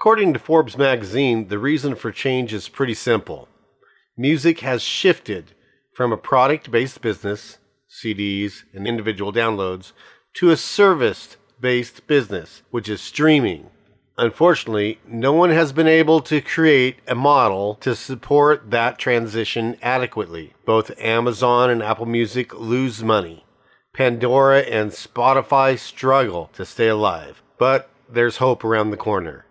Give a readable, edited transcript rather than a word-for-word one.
According to Forbes magazine, the reason for change is pretty simple. Music has shifted from a product-based business, CDs and individual downloads, to a service-based business, which is streaming. Unfortunately, no one has been able to create a model to support that transition adequately. Both Amazon and Apple Music lose money. Pandora and Spotify struggle to stay alive. But there's hope around the corner.